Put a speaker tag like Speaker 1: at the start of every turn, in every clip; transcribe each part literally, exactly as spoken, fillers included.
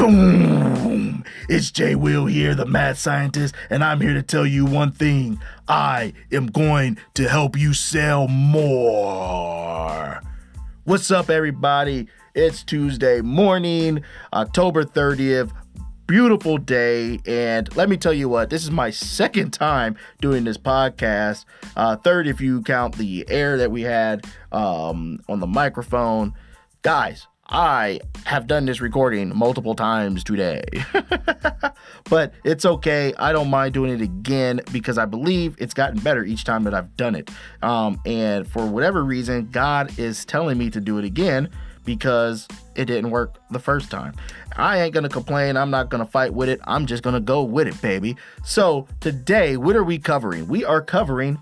Speaker 1: Boom! It's Jay Will here, the mad scientist, and I'm here to tell you one thing. I am going to help you sell more. What's up, everybody? It's Tuesday morning, October thirtieth. Beautiful day, and let me tell you what, this is my second time doing this podcast. Uh, third, if you count the air that we had um, on the microphone. Guys, I have done this recording multiple times today, but it's okay. I don't mind doing it again because I believe it's gotten better each time that I've done it. Um, and for whatever reason, God is telling me to do it again because it didn't work the first time. I ain't gonna complain. I'm not gonna fight with it. I'm just gonna go with it, baby. So today, what are we covering? We are covering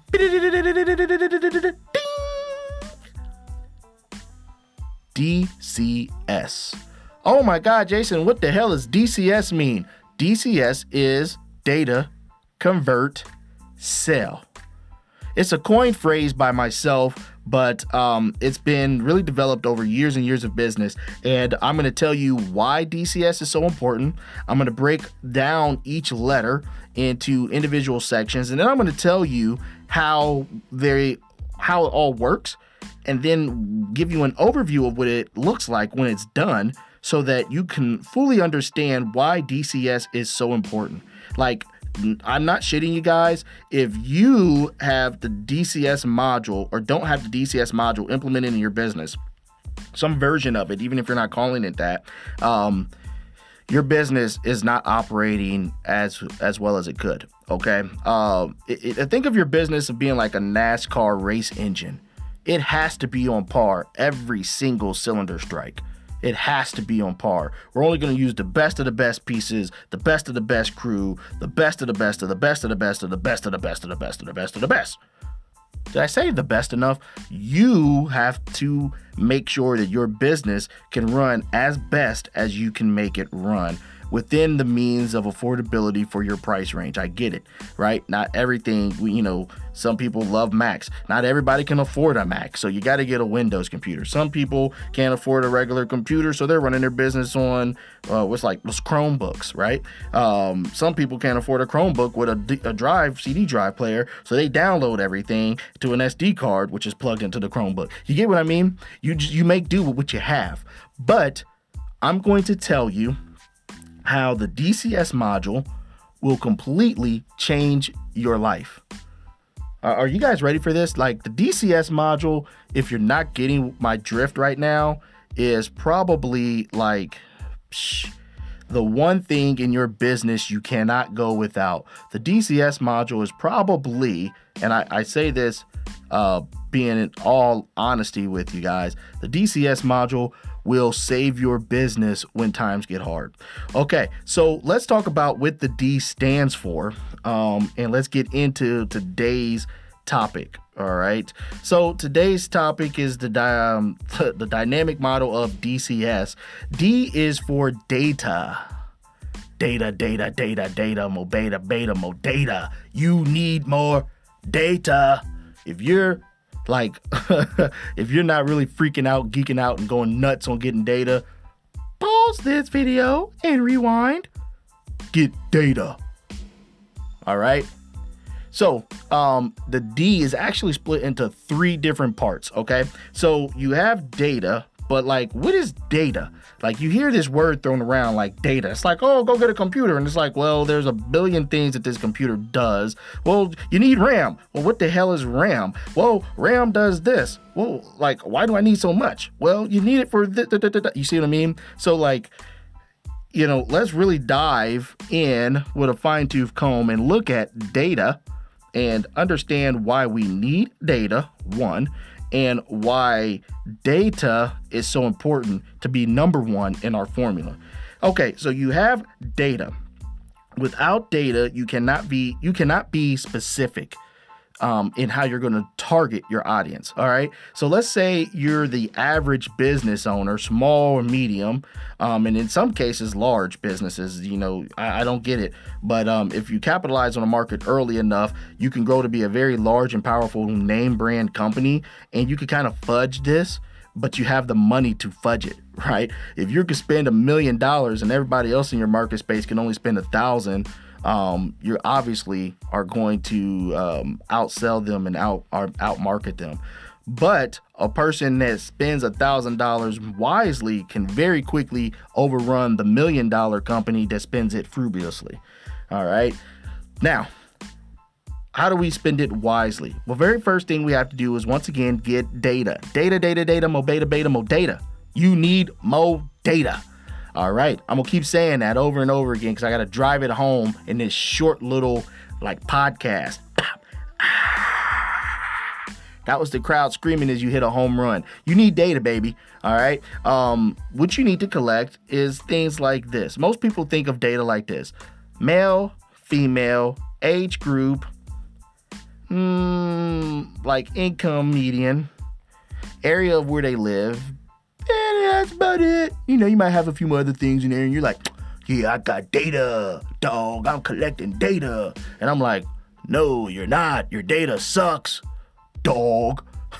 Speaker 1: D C S. Oh my God, Jason, what the hell does D C S mean? D C S is data, convert, sell. It's a coined phrase by myself, but um, it's been really developed over years and years of business. And I'm going to tell you why D C S is so important. I'm going to break down each letter into individual sections, and then I'm going to tell you how they, how it all works, and then give you an overview of what it looks like when it's done so that you can fully understand why D C S is so important. Like, I'm not shitting you guys. If you have the D C S module or don't have the D C S module implemented in your business, some version of it, even if you're not calling it that, um, your business is not operating as as well as it could. Okay. Um, it, it, think of your business of being like a NASCAR race engine. It has to be on par every single cylinder strike. It has to be on par. We're only going to use the best of the best pieces, the best of the best crew, the best of the best of the best of the best of the best of the best of the best of the best of the best. Did I say the best enough? You have to make sure that your business can run as best as you can make it run within the means of affordability for your price range. I get it, right? Not everything, you know, some people love Macs. Not everybody can afford a Mac, so you got to get a Windows computer. Some people can't afford a regular computer, so they're running their business on uh, what's like what's Chromebooks, right? Um, some people can't afford a Chromebook with a, D- a drive, C D drive player, so they download everything to an S D card, which is plugged into the Chromebook. You get what I mean? You you make do with what you have. But I'm going to tell you how the D C S module will completely change your life. Uh, are you guys ready for this? Like, the D C S module, if you're not getting my drift right now, is probably like psh, the one thing in your business you cannot go without. The D C S module is probably, and I, I say this uh, being in all honesty with you guys, the D C S module will save your business when times get hard. Okay, so let's talk about what the D stands for, um, and let's get into today's topic. All right, so today's topic is the di- um, the dynamic model of D C S. D is for data. Data, data, data, data, mo beta, beta, mo data. You need more data. If you're Like, if you're not really freaking out, geeking out, and going nuts on getting data, pause this video and rewind. Get data. All right. So, um, the D is actually split into three different parts. Okay. So you have data, but like, what is data? Like, you hear this word thrown around like data. It's like, oh, go get a computer. And it's like, well, there's a billion things that this computer does. Well, you need RAM. Well, what the hell is RAM? Well, RAM does this. Well, like, why do I need so much? Well, you need it for th- th- th- th- th- you see what I mean? So like, you know, let's really dive in with a fine tooth comb and look at data and understand why we need data, one, and why data is so important to be number one in our formula. Okay, so you have data. Without data, you cannot be you cannot be specific um, in how you're going to target your audience. All right. So let's say you're the average business owner, small or medium, um, and in some cases, large businesses. You know, I, I don't get it. But um, if you capitalize on a market early enough, you can grow to be a very large and powerful name brand company. And you can kind of fudge this but you have the money to fudge it, right? If you could spend a million dollars and everybody else in your market space can only spend a thousand, um, you obviously are going to um, outsell them and out or outmarket them. But a person that spends a thousand dollars wisely can very quickly overrun the million dollar company that spends it frugally. All right. Now, how do we spend it wisely? Well, very first thing we have to do is once again get data. Data, data, data, mo beta, beta, mo data. You need mo data. All right. I'm gonna keep saying that over and over again because I gotta drive it home in this short little like podcast. That was the crowd screaming as you hit a home run. You need data, baby. All right. Um, what you need to collect is things like this. Most people think of data like this: male, female, age group, mm, like income median, area of where they live. And that's about it. You know, you might have a few other things in there, and you're like, yeah, I got data, dog. I'm collecting data. And I'm like, no, you're not. Your data sucks, dog.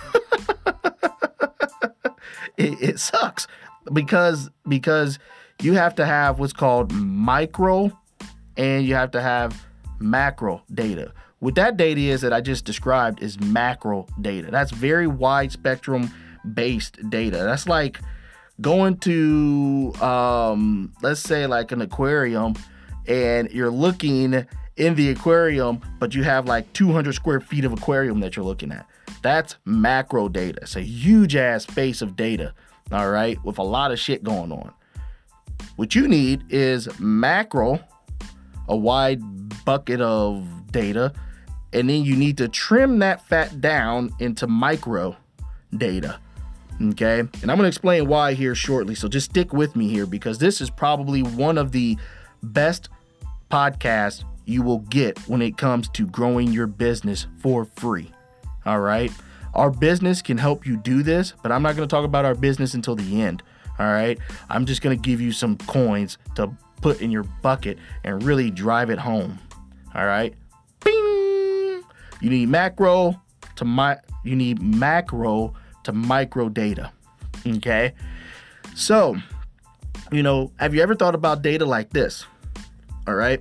Speaker 1: it, it sucks because because you have to have what's called micro and you have to have macro data. What that data is that I just described is macro data. That's very wide spectrum based data. That's like going to um let's say like an aquarium, and you're looking in the aquarium, but you have like two hundred square feet of aquarium that you're looking at. That's macro data. It's a huge ass space of data, all right, with a lot of shit going on. What you need is macro, a wide bucket of data, and then you need to trim that fat down into micro data. Okay, and I'm going to explain why here shortly, so just stick with me here because this is probably one of the best podcasts you will get when it comes to growing your business for free. All right, our business can help you do this, but I'm not going to talk about our business until the end. All right, I'm just going to give you some coins to put in your bucket and really drive it home. All right, bing. You need macro to my you need macro to micro data. Okay, so you know, have you ever thought about data like this? All right,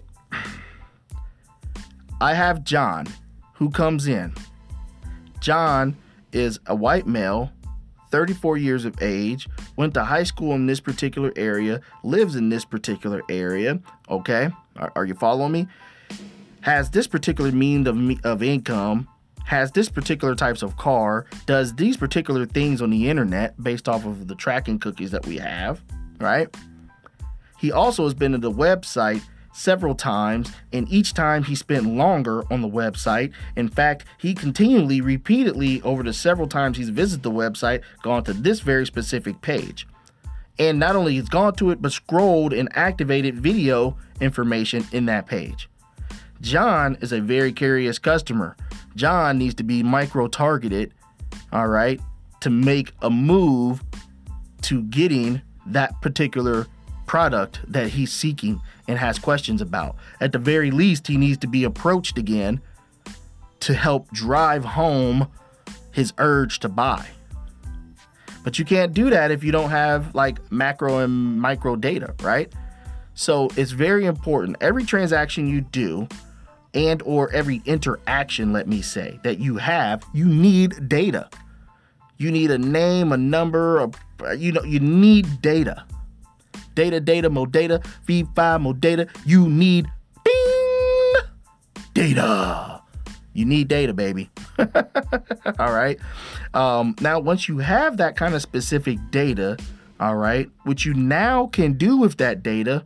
Speaker 1: I have John who comes in. John is a white male, thirty-four years of age, went to high school in this particular area, lives in this particular area. Okay, are, are you following me? Has this particular means of, of income, has this particular types of car, does these particular things on the internet based off of the tracking cookies that we have, right? He also has been to the website several times, and each time he spent longer on the website. In fact, he continually, repeatedly, over the several times he's visited the website, gone to this very specific page. And not only he's gone to it, but scrolled and activated video information in that page. John is a very curious customer. John needs to be micro-targeted, all right, to make a move to getting that particular product that he's seeking and has questions about. At the very least, he needs to be approached again to help drive home his urge to buy. But you can't do that if you don't have like macro and micro data, right? So it's very important. Every transaction you do and or every interaction, let me say, that you have, you need data. You need a name, a number, a, you know, you need data. Data, data, mo data, feed five, mo data. You need bing, data. You need data, baby. All right. Um, now, once you have that kind of specific data, all right, what you now can do with that data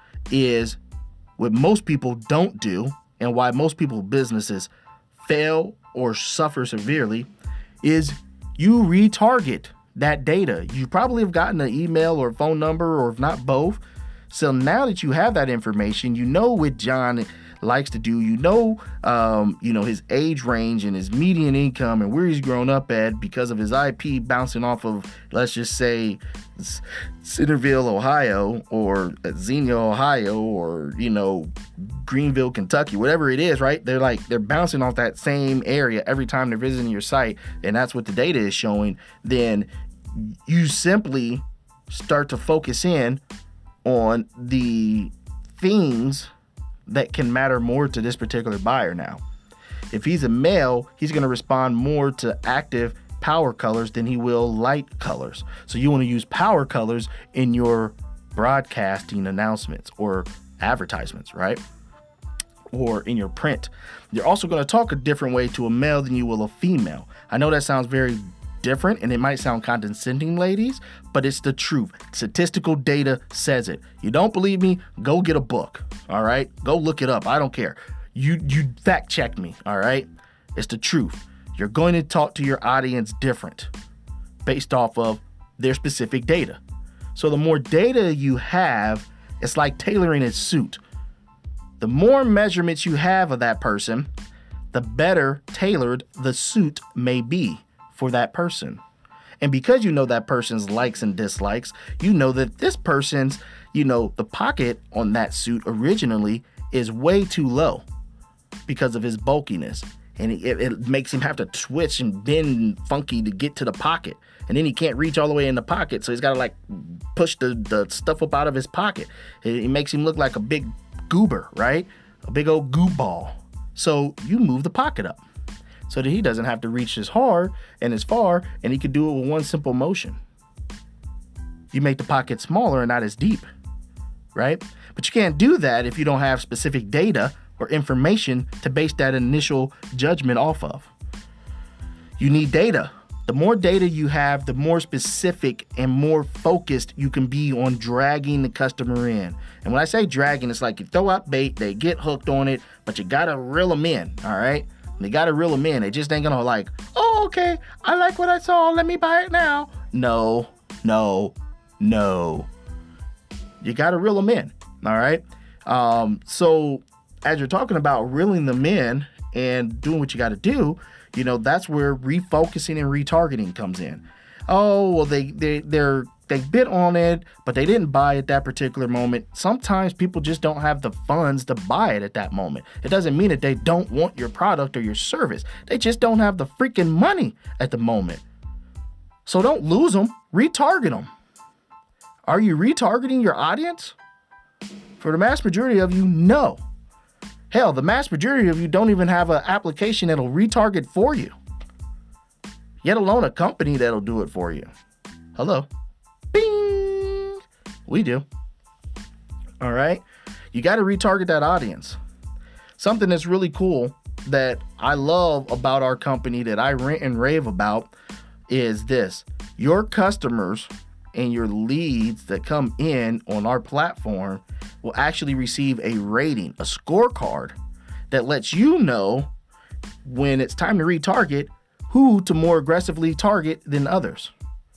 Speaker 1: is what most people don't do, and why most people businesses fail or suffer severely, is you retarget that data. You probably have gotten an email or phone number, or if not both. So now that you have that information, you know what John likes to do. You know, um, you know his age range and his median income and where he's grown up at because of his I P bouncing off of, let's just say, Centerville, Ohio, or Xenia, Ohio, or you know, Greenville, Kentucky, whatever it is, right? They're like they're bouncing off that same area every time they're visiting your site, and that's what the data is showing. Then You simply start to focus in on the things that can matter more to this particular buyer now. If he's a male, he's going to respond more to active power colors than he will light colors. So you want to use power colors in your broadcasting announcements or advertisements, right? Or in your print. You're also going to talk a different way to a male than you will a female. I know that sounds very different and it might sound condescending, ladies, but it's the truth. Statistical data says it. You don't believe me? Go get a book. All right, go look it up. I don't care. You you fact check me. All right, it's the truth. You're going to talk to your audience different based off of their specific data. So the more data you have, it's like tailoring a suit. The more measurements you have of that person, the better tailored the suit may be for that person. And because you know that person's likes and dislikes, you know that this person's, you know, the pocket on that suit originally is way too low because of his bulkiness. And it, it makes him have to twitch and bend funky to get to the pocket. And then he can't reach all the way in the pocket. So he's got to like push the, the stuff up out of his pocket. It, it makes him look like a big goober, right? A big old goo ball. So you move the pocket up so that he doesn't have to reach as hard and as far, and he could do it with one simple motion. You make the pocket smaller and not as deep, right? But you can't do that if you don't have specific data or information to base that initial judgment off of. You need data. The more data you have, the more specific and more focused you can be on dragging the customer in. And when I say dragging, it's like you throw out bait, they get hooked on it, but you gotta reel them in, all right? They gotta reel them in. They just ain't gonna like, oh, okay, I like what I saw, let me buy it now. No, no, no. You gotta reel them in, all right? Um, so as you're talking about reeling them in and doing what you gotta do, you know, that's where refocusing and retargeting comes in. Oh, well, they, they, they're, they bid on it, but they didn't buy at that particular moment. Sometimes people just don't have the funds to buy it at that moment. It doesn't mean that they don't want your product or your service. They just don't have the freaking money at the moment. So don't lose them, retarget them. Are you retargeting your audience? For the mass majority of you, no. Hell, the mass majority of you don't even have an application that'll retarget for you, yet alone a company that'll do it for you. Hello. Bing. We do. All right. You got to retarget that audience. Something that's really cool that I love about our company that I rant and rave about is this. Your customers and your leads that come in on our platform will actually receive a rating, a scorecard that lets you know when it's time to retarget who to more aggressively target than others.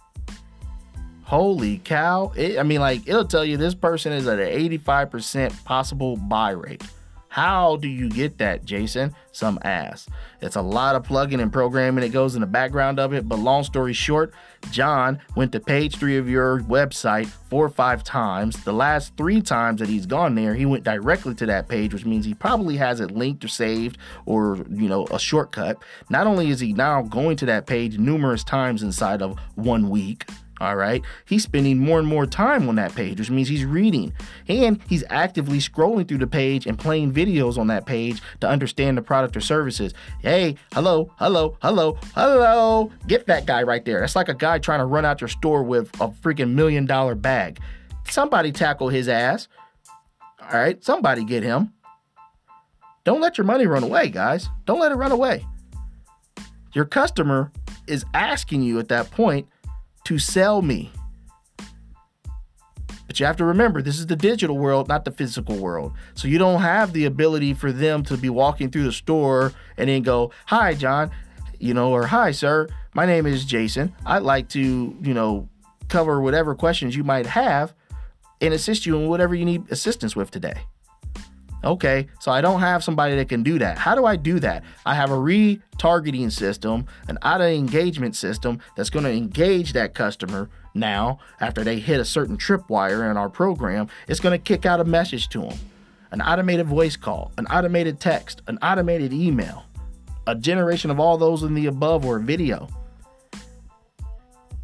Speaker 1: Holy cow. It, I mean, like, it'll tell you this person is at an eighty-five percent possible buy rate. How do you get that, Jason? Some ass. It's a lot of plugging and programming that goes in the background of it. But long story short, John went to page three of your website four or five times. The last three times that he's gone there, he went directly to that page, which means he probably has it linked or saved or, you know, a shortcut. Not only is he now going to that page numerous times inside of one week, all right, he's spending more and more time on that page, which means he's reading, and he's actively scrolling through the page and playing videos on that page to understand the product or services. Hey, hello, hello, hello, hello. Get that guy right there. That's like a guy trying to run out your store with a freaking million dollar bag. Somebody tackle his ass. All right, somebody get him. Don't let your money run away, guys. Don't let it run away. Your customer is asking you at that point to sell me. But you have to remember, this is the digital world, not the physical world. So you don't have the ability for them to be walking through the store and then go, hi, John, you know, or hi, sir, my name is Jason. I'd like to, you know, cover whatever questions you might have and assist you in whatever you need assistance with today. Okay, so I don't have somebody that can do that. How do I do that? I have a retargeting system, an auto engagement system that's going to engage that customer now after they hit a certain tripwire in our program. It's going to kick out a message to them, an automated voice call, an automated text, an automated email, a generation of all those in the above or video.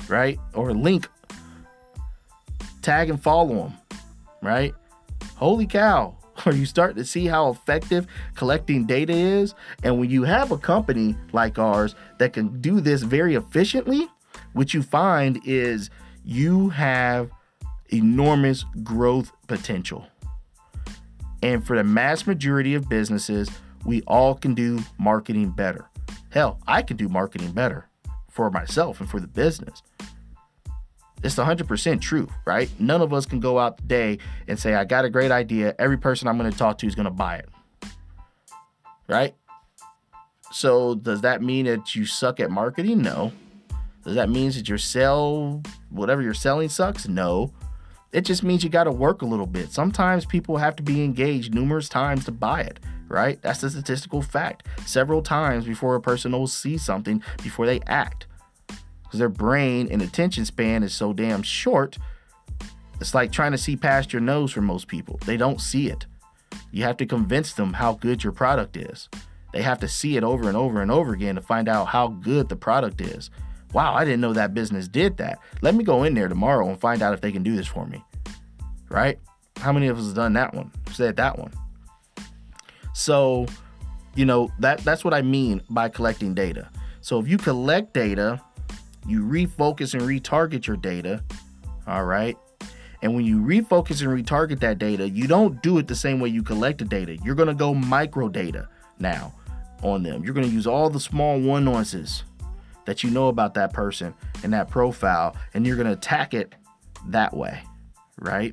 Speaker 1: right? Or link, tag and follow them, right? Holy cow. Or you start to see how effective collecting data is. And when you have a company like ours that can do this very efficiently, what you find is you have enormous growth potential. And for the mass majority of businesses, we all can do marketing better. Hell, I can do marketing better for myself and for the business. It's one hundred percent true, right? None of us can go out today and say, I got a great idea. Every person I'm going to talk to is going to buy it, right? So does that mean that you suck at marketing? No. Does that mean that your sell, whatever you're selling sucks? No. It just means you got to work a little bit. Sometimes people have to be engaged numerous times to buy it, right? That's a statistical fact. Several times before a person will see something before they act. Because their brain and attention span is so damn short. It's like trying to see past your nose for most people. They don't see it. You have to convince them how good your product is. They have to see it over and over and over again to find out how good the product is. Wow, I didn't know that business did that. Let me go in there tomorrow and find out if they can do this for me. Right? How many of us have done that one? Said that one. So, you know, that that's what I mean by collecting data. So if you collect data, you refocus and retarget your data. All right. And when you refocus and retarget that data, you don't do it the same way you collect the data. You're going to go micro data now on them. You're going to use all the small nuances that you know about that person and that profile, and you're going to attack it that way, right?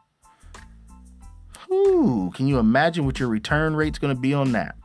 Speaker 1: Ooh, can you imagine what your return rate's going to be on that?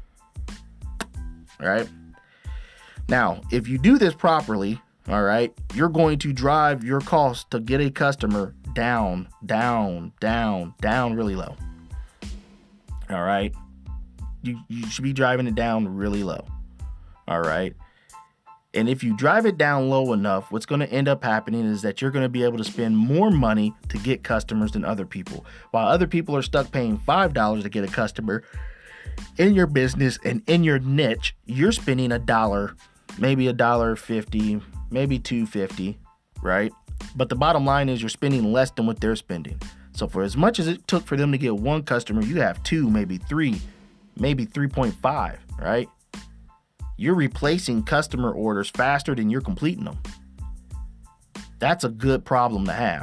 Speaker 1: All right. Now, if you do this properly, all right, you're going to drive your cost to get a customer down, down, down, down really low. All right. You, you should be driving it down really low. All right. And if you drive it down low enough, what's going to end up happening is that you're going to be able to spend more money to get customers than other people. While other people are stuck paying five dollars to get a customer in your business and in your niche, you're spending a dollar, maybe a dollar fifty, maybe two fifty, right? But the bottom line is you're spending less than what they're spending. So for as much as it took for them to get one customer, you have two, maybe three, maybe three point five, right? You're replacing customer orders faster than you're completing them. That's a good problem to have.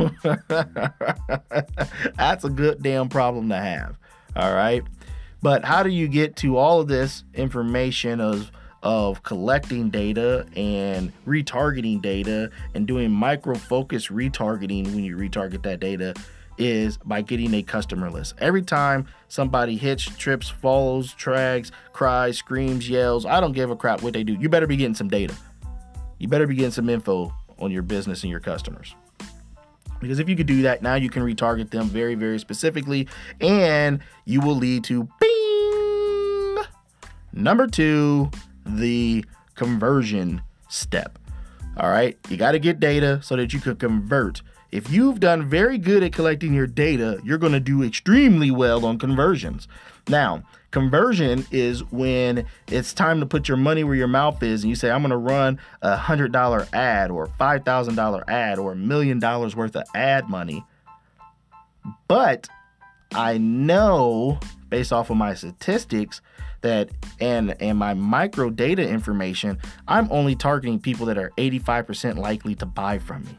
Speaker 1: That's a good damn problem to have. All right. But how do you get to all of this information of, of collecting data and retargeting data and doing micro focus retargeting when you retarget that data? Is by getting a customer list. Every time somebody hits, trips, follows, tracks, cries, screams, yells, I don't give a crap what they do. You better be getting some data. You better be getting some info on your business and your customers. Because if you could do that, now you can retarget them very, very specifically, and you will lead to bing. Number two, the conversion step. All right. You got to get data so that you could convert. If you've done very good at collecting your data, you're going to do extremely well on conversions. Now, conversion is when it's time to put your money where your mouth is and you say, I'm going to run a one hundred dollar ad or a five thousand dollar ad or a million dollars worth of ad money. But I know based off of my statistics that and, and my micro data information, I'm only targeting people that are eighty-five percent likely to buy from me.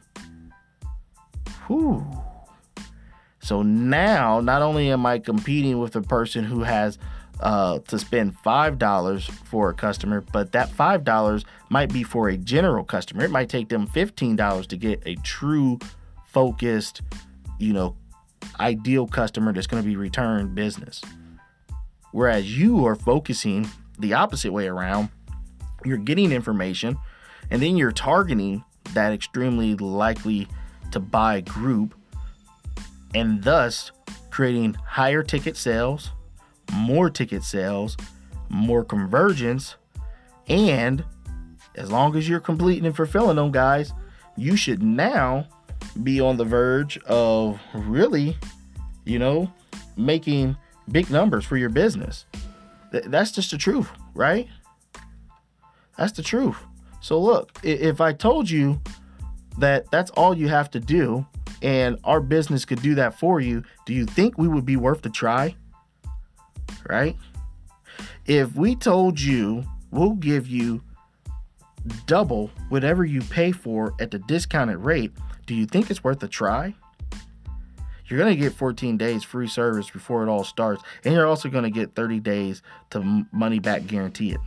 Speaker 1: Whew. So now, not only am I competing with a person who has uh, to spend five dollars for a customer, but that five dollars might be for a general customer. It might take them fifteen dollars to get a true, focused, you know, ideal customer that's going to be return business. Whereas you are focusing the opposite way around. You're getting information, and then you're targeting that extremely likely to buy group, and thus creating higher ticket sales, more ticket sales, more conversions. And as long as you're completing and fulfilling them, guys, you should now be on the verge of really, you know, making big numbers for your business. Th- that's just the truth, right? That's the truth. So look, if I told you that that's all you have to do and our business could do that for you, do you think we would be worth the try? Right? If we told you we'll give you double whatever you pay for at the discounted rate, do you think it's worth a try? You're going to get fourteen days free service before it all starts, and you're also going to get thirty days to money back guaranteed.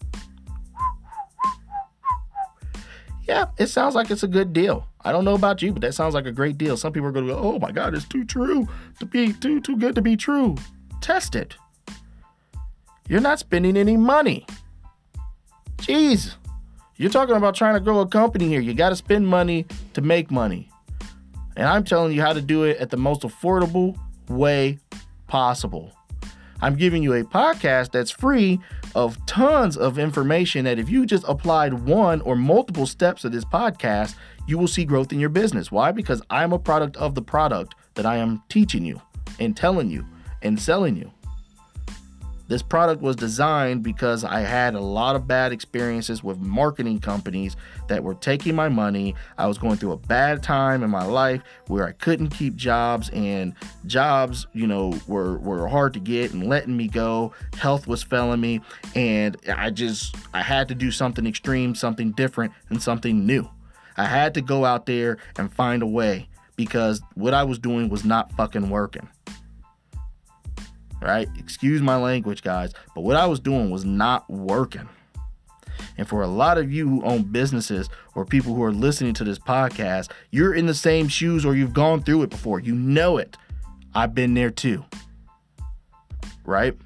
Speaker 1: Yeah, it sounds like it's a good deal. I don't know about you, but that sounds like a great deal. Some people are going to go, oh my God, it's too true to be too, too good to be true. Test it. You're not spending any money. Jeez. You're talking about trying to grow a company here. You got to spend money to make money. And I'm telling you how to do it at the most affordable way possible. I'm giving you a podcast that's free of tons of information that if you just applied one or multiple steps of this podcast, you will see growth in your business. Why? Because I'm a product of the product that I am teaching you and telling you and selling you. This product was designed because I had a lot of bad experiences with marketing companies that were taking my money. I was going through a bad time in my life where I couldn't keep jobs, and jobs, you know, were, were hard to get and letting me go. Health was failing me, and I just, I had to do something extreme, something different, and something new. I had to go out there and find a way because what I was doing was not fucking working. Right? Excuse my language, guys, but what I was doing was not working. And for a lot of you who own businesses or people who are listening to this podcast, you're in the same shoes or you've gone through it before. You know it. I've been there too. Right?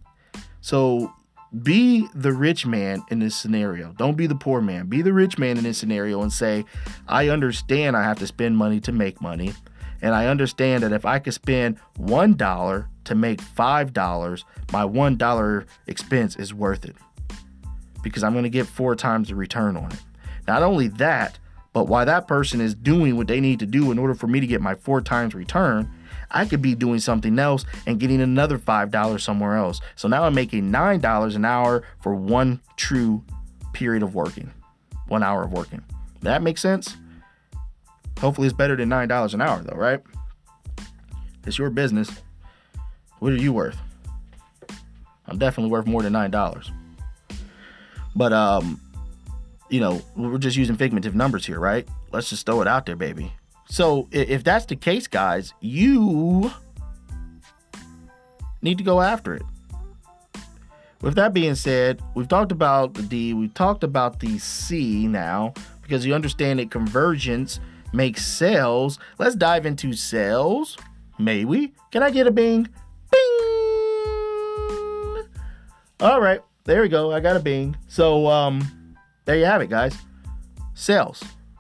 Speaker 1: So be the rich man in this scenario. Don't be the poor man. Be the rich man in this scenario and say, I understand I have to spend money to make money. And I understand that if I could spend one dollar to make five dollars, my one dollar expense is worth it because I'm going to get four times the return on it. Not only that, but while that person is doing what they need to do in order for me to get my four times return, I could be doing something else and getting another five dollars somewhere else. So now I'm making nine dollars an hour for one true period of working, one hour of working. That makes sense? Hopefully it's better than nine dollars an hour though, right? It's your business. What are you worth? I'm definitely worth more than nine dollars. But, um, you know, we're just using figurative numbers here, right? Let's just throw it out there, baby. So if that's the case, guys, you need to go after it. With that being said, we've talked about the D, we've talked about the C now, because you understand that convergence makes sales. Let's dive into sales. May we? Can I get a bing? Bing! All right, there we go. I got a bing. So, um, there you have it, guys. Sales.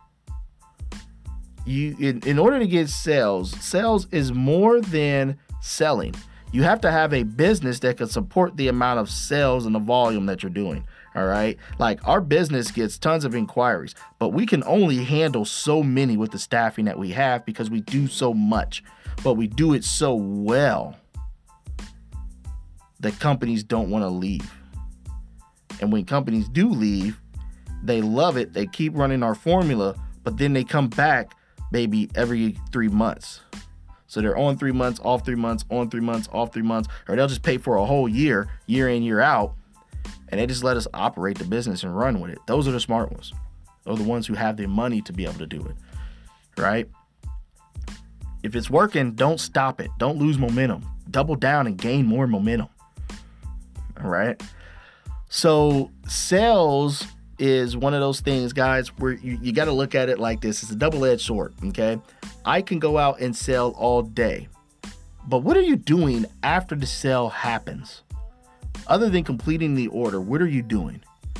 Speaker 1: You, in, in order to get sales, sales is more than selling. You have to have a business that can support the amount of sales and the volume that you're doing. All right. Like our business gets tons of inquiries, but we can only handle so many with the staffing that we have because we do so much, but we do it so well that companies don't want to leave. And when companies do leave, they love it. They keep running our formula, but then they come back maybe every three months. So they're on three months, off three months, on three months, off three months, or they'll just pay for a whole year, year in, year out. And they just let us operate the business and run with it. Those are the smart ones. Those are the ones who have the money to be able to do it, right? If it's working, don't stop it. Don't lose momentum. Double down and gain more momentum, all right? So sales is one of those things, guys, where you, you got to look at it like this. It's a double-edged sword, okay? I can go out and sell all day, but what are you doing after the sale happens? Other than completing the order, what are you doing?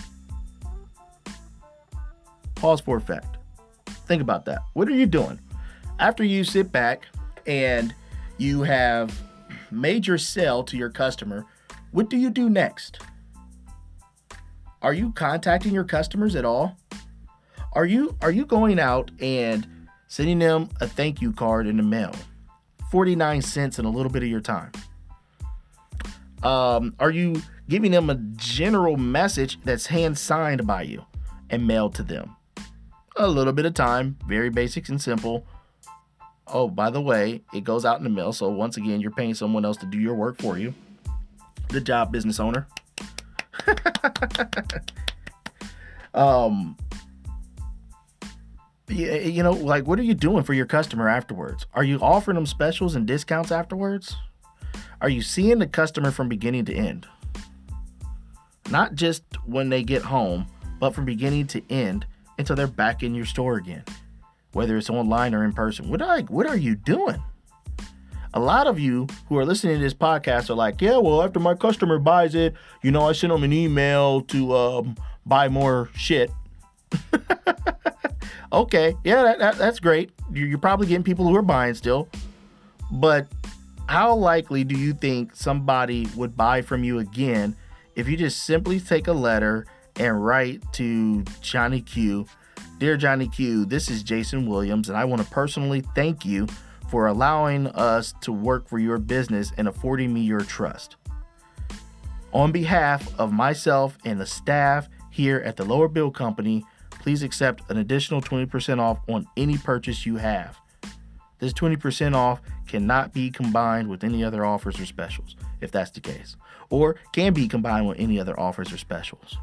Speaker 1: Pause for effect. Think about that. What are you doing? After you sit back and you have made your sale to your customer, what do you do next? Are you contacting your customers at all? Are you are you going out and sending them a thank you card in the mail? forty-nine cents and a little bit of your time. Um, are you giving them a general message that's hand signed by you? and mailed to them. A little bit of time, very basic and simple. Oh, by the way, it goes out in the mail. So once again, you're paying someone else to do your work for you. Good job, business owner. um, you know, like, what are you doing for your customer afterwards? Are you offering them specials and discounts afterwards? Are you seeing the customer from beginning to end? Not just when they get home, but from beginning to end until they're back in your store again, whether it's online or in person. What are, what are you doing? A lot of you who are listening to this podcast are like, yeah, well, after my customer buys it, you know, I send them an email to um, buy more shit. Okay, yeah, that, that, that's great. You're, you're probably getting people who are buying still. But how likely do you think somebody would buy from you again if you just simply take a letter and write to Johnny Q? Dear Johnny Q, this is Jason Williams, and I want to personally thank you for allowing us to work for your business and affording me your trust. On behalf of myself and the staff here at the Lower Bill Company, please accept an additional twenty percent off on any purchase you have. This twenty percent off cannot be combined with any other offers or specials, if that's the case, or can be combined with any other offers or specials.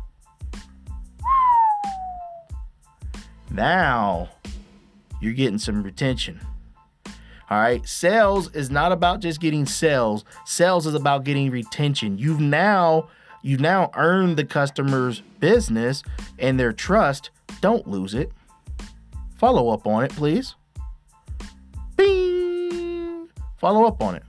Speaker 1: Now you're getting some retention. All right. Sales is not about just getting sales. Sales is about getting retention. You've now, you've now earned the customer's business and their trust. Don't lose it. Follow up on it, please. Bing. Follow up on it.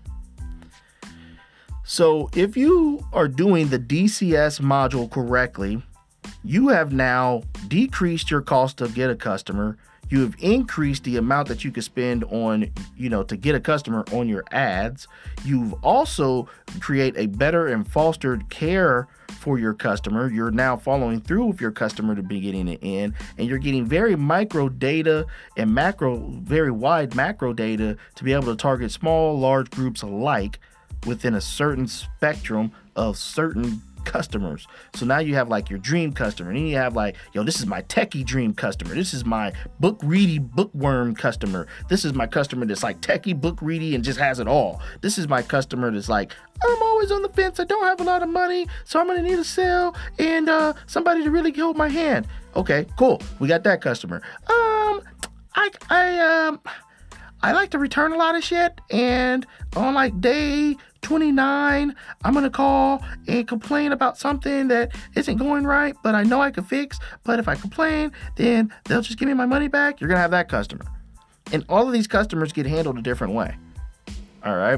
Speaker 1: So if you are doing the D C S module correctly, you have now decreased your cost to get a customer. You have increased the amount that you can spend on, you know, to get a customer on your ads. You've also create a better and fostered care for your customer. You're now following through with your customer to beginning to end, and you're getting very micro data and macro, very wide macro data to be able to target small, large groups alike within a certain spectrum of certain customers. So now you have like your dream customer, and then you have like, yo, this is my techie dream customer. This is my book ready bookworm customer. This is my customer that's like techie book ready and just has it all. This is my customer that's like, I'm always on the fence. I don't have a lot of money, so I'm gonna need a sale and uh, somebody to really hold my hand. Okay, cool. We got that customer. Um, I I um I like to return a lot of shit, and on like day twenty-nine, I'm gonna call and complain about something that isn't going right, but I know I can fix. But if I complain, then they'll just give me my money back. You're gonna have that customer. And all of these customers get handled a different way. All right.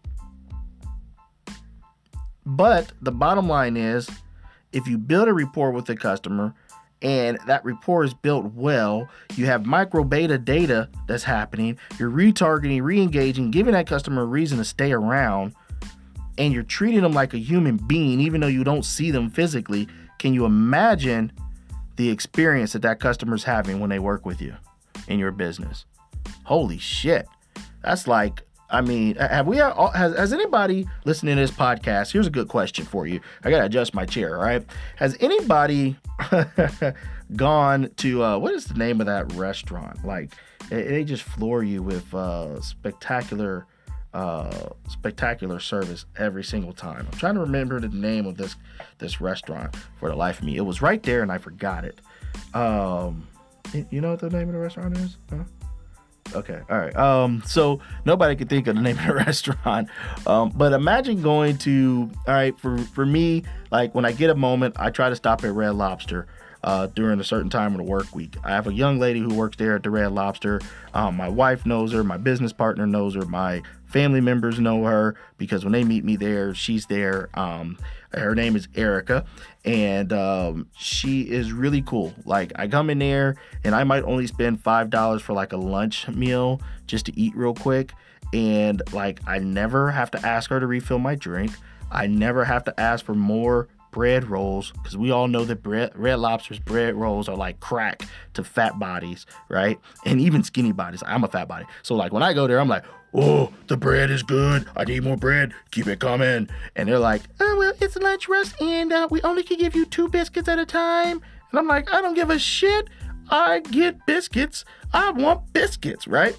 Speaker 1: But the bottom line is, if you build a rapport with the customer and that rapport is built well, you have micro beta data that's happening, you're retargeting, re-engaging, giving that customer a reason to stay around, and you're treating them like a human being, even though you don't see them physically. Can you imagine the experience that that customer's having when they work with you in your business? Holy shit. That's like, I mean, have we, has, has anybody listening to this podcast, here's a good question for you. I got to adjust my chair, all right? Has anybody gone to, uh, what is the name of that restaurant? Like, they just floor you with uh, spectacular uh spectacular service every single time. I'm trying to remember the name of this this restaurant for the life of me. It was right there and I forgot it. Um you know what the name of the restaurant is? Huh? Okay, all right. Um so nobody could think of the name of the restaurant. Um but imagine going to, all right, for for me, like when I get a moment, I try to stop at Red Lobster Uh, during a certain time of the work week. I have a young lady who works there at the Red Lobster. Um, my wife knows her. My business partner knows her. My family members know her because when they meet me there, she's there. Um, her name is Erica, and um, she is really cool. Like, I come in there and I might only spend five dollars for like a lunch meal just to eat real quick. And like, I never have to ask her to refill my drink. I never have to ask for more bread rolls, because we all know that bread, Red Lobster's bread rolls are like crack to fat bodies, right? And even skinny bodies. I'm a fat body. So like when I go there, I'm like, oh, the bread is good. I need more bread. Keep it coming. And they're like, oh, well, it's lunch rush and uh, we only can give you two biscuits at a time. And I'm like, I don't give a shit. I get biscuits. I want biscuits, right?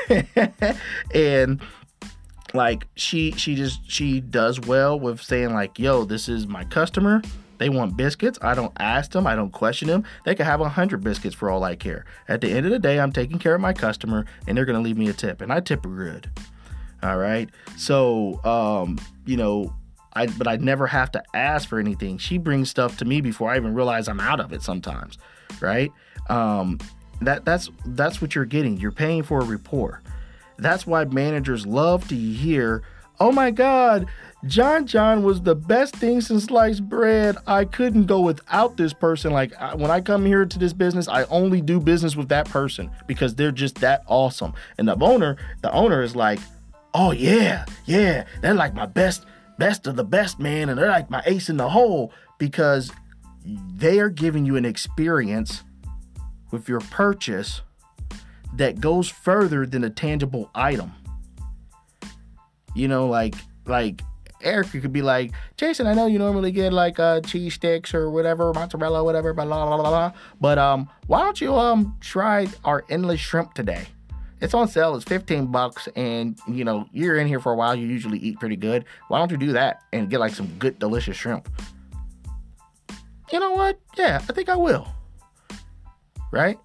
Speaker 1: And like she she just she does well with saying like, yo, this is my customer. They want biscuits. I don't ask them. I don't question them. They could have a hundred biscuits for all I care. At the end of the day, I'm taking care of my customer, and they're gonna leave me a tip, and I tip her good. All right. So, um, you know, I but I never have to ask for anything. She brings stuff to me before I even realize I'm out of it sometimes, right? Um, that that's that's what you're getting. You're paying for a rapport. That's why managers love to hear, "Oh my God, John John was the best thing since sliced bread. I couldn't go without this person. Like I, when I come here to this business, I only do business with that person because they're just that awesome." And the owner, the owner is like, "Oh yeah, yeah, they're like my best, best of the best, man, and they're like my ace in the hole," because they are giving you an experience with your purchase that goes further than a tangible item. You know, like like Erica could be like, "Jason, I know you normally get like uh, cheese sticks or whatever, mozzarella, whatever, blah blah blah blah, but um, why don't you um try our endless shrimp today? It's on sale. It's fifteen bucks, and you know you're in here for a while. You usually eat pretty good. Why don't you do that and get like some good, delicious shrimp?" You know what? Yeah, I think I will. Right?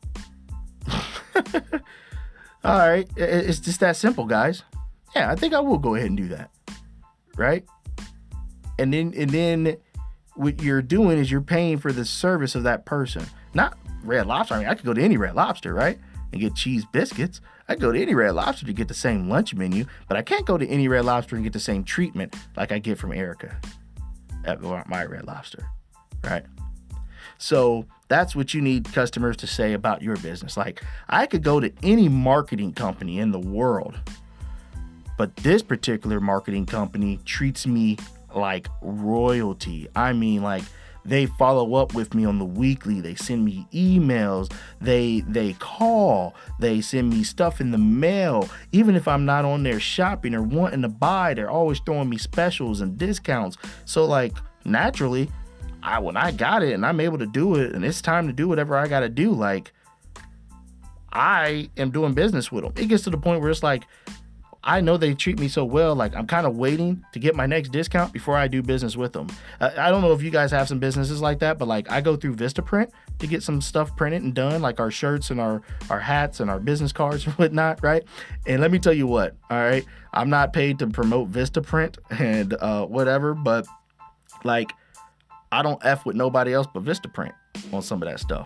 Speaker 1: All right. It's just that simple, guys. Yeah, I think I will go ahead and do that. Right? And then and then what you're doing is you're paying for the service of that person. Not Red Lobster. I mean, I could go to any Red Lobster, right? And get cheese biscuits. I could go to any Red Lobster to get the same lunch menu, but I can't go to any Red Lobster and get the same treatment like I get from Erica at my Red Lobster, right? So that's what you need customers to say about your business. Like, I could go to any marketing company in the world, but this particular marketing company treats me like royalty. I mean, like, they follow up with me on the weekly. They send me emails. They they call. They send me stuff in the mail. Even if I'm not on there shopping or wanting to buy, they're always throwing me specials and discounts. So, like, naturally, I when I got it and I'm able to do it and it's time to do whatever I got to do, like, I am doing business with them. It gets to the point where it's like, I know they treat me so well, like I'm kind of waiting to get my next discount before I do business with them. Uh, I don't know if you guys have some businesses like that, but like I go through Vistaprint to get some stuff printed and done, like our shirts and our, our hats and our business cards and whatnot, right? And let me tell you what, all right, I'm not paid to promote Vistaprint and uh, whatever, but like I don't F with nobody else but Vistaprint on some of that stuff.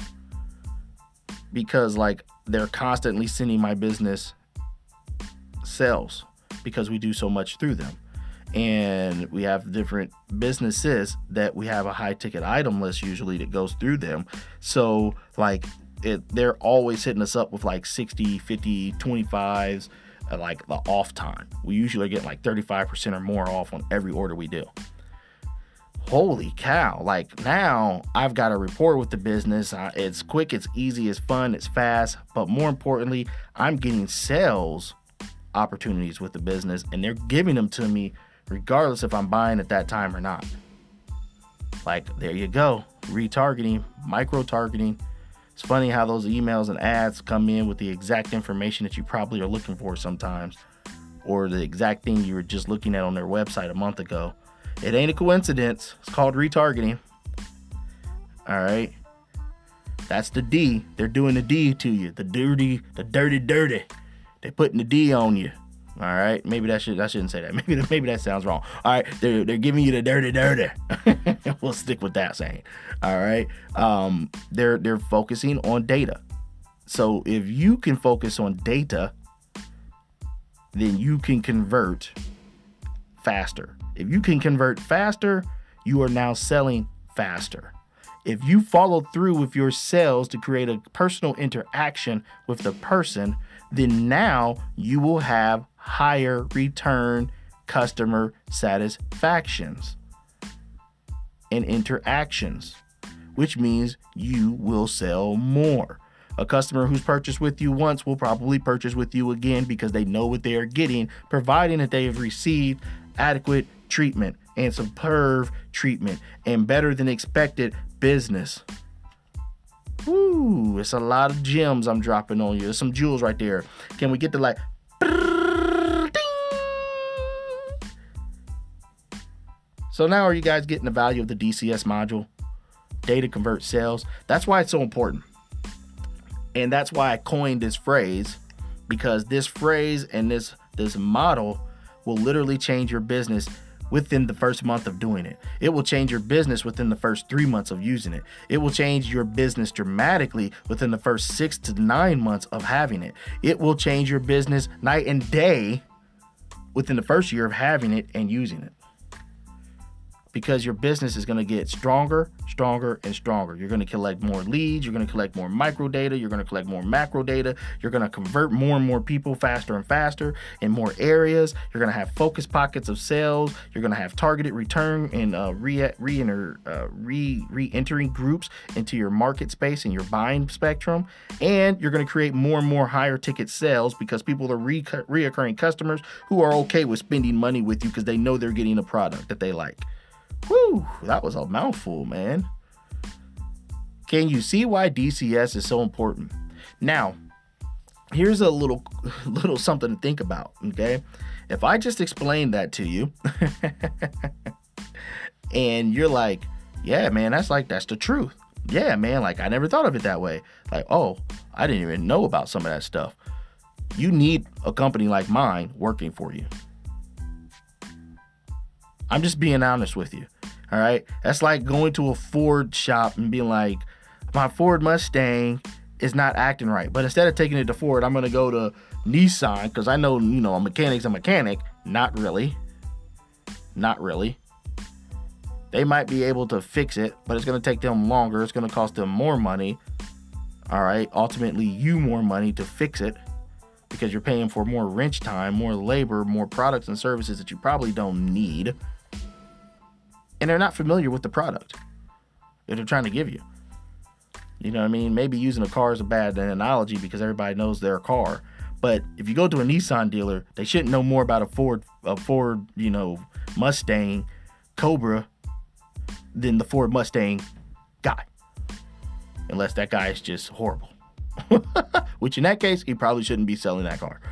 Speaker 1: Because like they're constantly sending my business sales because we do so much through them, and we have different businesses that we have a high ticket item list usually that goes through them. So like it, they're always hitting us up with like sixty, fifty, twenty-fives, uh, like the off time. We usually get like thirty-five percent or more off on every order we do. Holy cow. Like now I've got a rapport with the business. Uh, it's quick, it's easy, it's fun, it's fast, but more importantly, I'm getting sales opportunities with the business, and they're giving them to me regardless if I'm buying at that time or not. Like, there you go. Retargeting, micro targeting. It's funny how those emails and ads come in with the exact information that you probably are looking for sometimes, or the exact thing you were just looking at on their website a month ago. It ain't a coincidence. It's called retargeting. All right. That's the D. They're doing the D to you. The dirty, the dirty, dirty. They're putting the D on you. All right. Maybe that should I shouldn't say that. Maybe maybe that sounds wrong. All right. They're they're giving you the dirty, dirty. We'll stick with that saying. All right. Um, they're they're focusing on data. So if you can focus on data, then you can convert faster. If you can convert faster, you are now selling faster. If you follow through with your sales to create a personal interaction with the person, then now you will have higher return customer satisfactions and interactions, which means you will sell more. A customer who's purchased with you once will probably purchase with you again because they know what they are getting, providing that they have received adequate treatment and superb treatment and better than expected business. Woo, it's a lot of gems I'm dropping on you. There's some jewels right there. Can we get to like, so now are you guys getting the value of the D C S module? Data convert sales. That's why it's so important. And that's why I coined this phrase, because this phrase and this, this model will literally change your business within the first month of doing it. It will change your business within the first three months of using it. It will change your business dramatically within the first six to nine months of having it. It will change your business night and day within the first year of having it and using it. Because your business is going to get stronger, stronger, and stronger. You're going to collect more leads. You're going to collect more micro data. You're going to collect more macro data. You're going to convert more and more people faster and faster in more areas. You're going to have focus pockets of sales. You're going to have targeted return and uh, re re enter uh, re re entering groups into your market space and your buying spectrum. And you're going to create more and more higher ticket sales because people are re reoccurring customers who are okay with spending money with you because they know they're getting a product that they like. Whew, that was a mouthful, man. Can you see why D C S is so important? Now, here's a little little something to think about, okay? If I just explained that to you and you're like, yeah, man, that's like, that's the truth. Yeah, man, like I never thought of it that way. Like, oh, I didn't even know about some of that stuff. You need a company like mine working for you. I'm just being honest with you. All right. That's like going to a Ford shop and being like, my Ford Mustang is not acting right. But instead of taking it to Ford, I'm going to go to Nissan because I know, you know, a mechanic's a mechanic. Not really. Not really. They might be able to fix it, but it's going to take them longer. It's going to cost them more money. All right. Ultimately, you more money to fix it because you're paying for more wrench time, more labor, more products and services that you probably don't need. And they're not familiar with the product that they're trying to give you. You know what I mean? Maybe using a car is a bad analogy because everybody knows their car. But if you go to a Nissan dealer, they shouldn't know more about a Ford, a Ford, you know, Mustang Cobra than the Ford Mustang guy. Unless that guy is just horrible. Which in that case, he probably shouldn't be selling that car.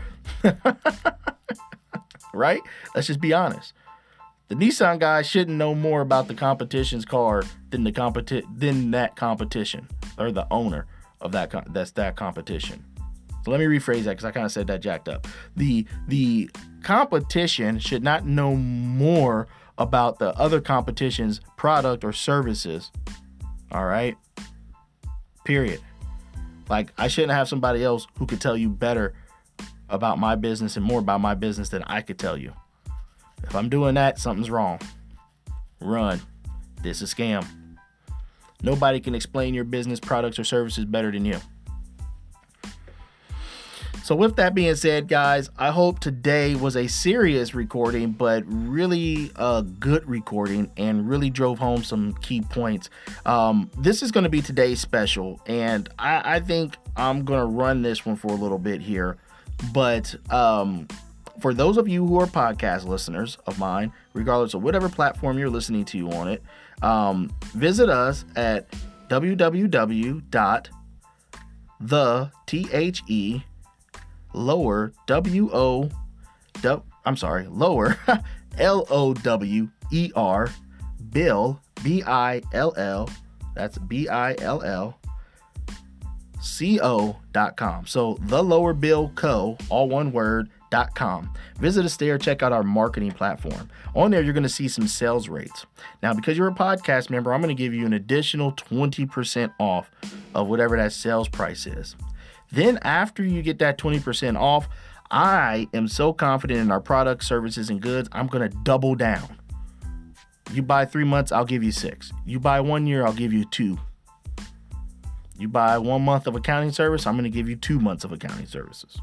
Speaker 1: Right? Let's just be honest. The Nissan guy shouldn't know more about the competition's car than the competi- than that competition or the owner of that co- that's that competition. So let me rephrase that because I kind of said that jacked up. The the competition should not know more about the other competition's product or services. All right. Period. Like I shouldn't have somebody else who could tell you better about my business and more about my business than I could tell you. If I'm doing that, something's wrong. Run. This is a scam. Nobody can explain your business, products, or services better than you. So with that being said, guys, I hope today was a serious recording, but really a good recording and really drove home some key points. Um, this is going to be today's special, and I, I think I'm going to run this one for a little bit here. But um, for those of you who are podcast listeners of mine, regardless of whatever platform you're listening to on it, um, visit us at w w w dot the lower W O W I'm sorry, lower L O W E R Bill B I L L that's B I L L C O dot com. So the lower bill co, all one word, dot com. Visit us there, check out our marketing platform. On there, you're going to see some sales rates. Now, because you're a podcast member, I'm going to give you an additional twenty percent off of whatever that sales price is. Then after you get that twenty percent off, I am so confident in our products, services, and goods, I'm going to double down. You buy three months, I'll give you six. You buy one year, I'll give you two. You buy one month of accounting service, I'm going to give you two months of accounting services.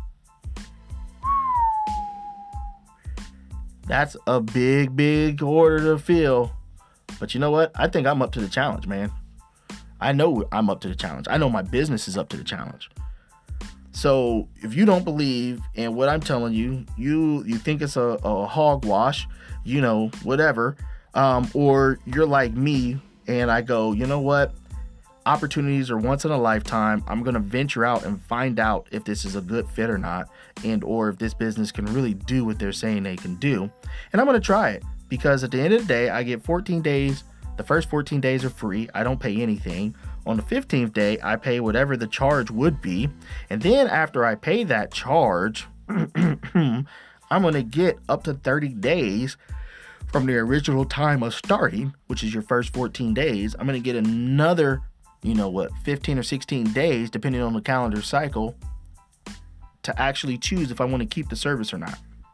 Speaker 1: That's a big, big order to fill. But you know what? I think I'm up to the challenge, man. I know I'm up to the challenge. I know my business is up to the challenge. So if you don't believe in what I'm telling you, you you think it's a, a hogwash, you know, whatever, um, or you're like me and I go, you know what? opportunities are once in a lifetime. I'm going to venture out and find out if this is a good fit or not, and or if this business can really do what they're saying they can do. And I'm going to try it, because at the end of the day, I get fourteen days. The first fourteen days are free. I don't pay anything. On the fifteenth day, I pay whatever the charge would be. And then after I pay that charge, I'm going to get up to thirty days from the original time of starting, which is your first fourteen days. I'm going to get another, you know what, fifteen or sixteen days, depending on the calendar cycle, to actually choose if I want to keep the service or not.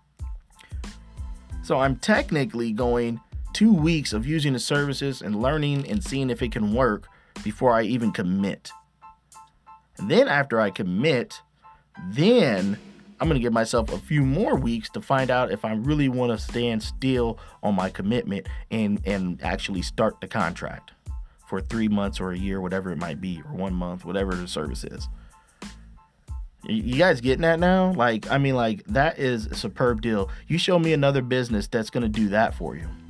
Speaker 1: So I'm technically going two weeks of using the services and learning and seeing if it can work before I even commit. And then after I commit, then I'm going to give myself a few more weeks to find out if I really want to stand still on my commitment and, and actually start the contract for three months or a year, whatever it might be, or one month, whatever the service is. You guys getting that now? Like, I mean, like, that is a superb deal. You show me another business that's going to do that for you.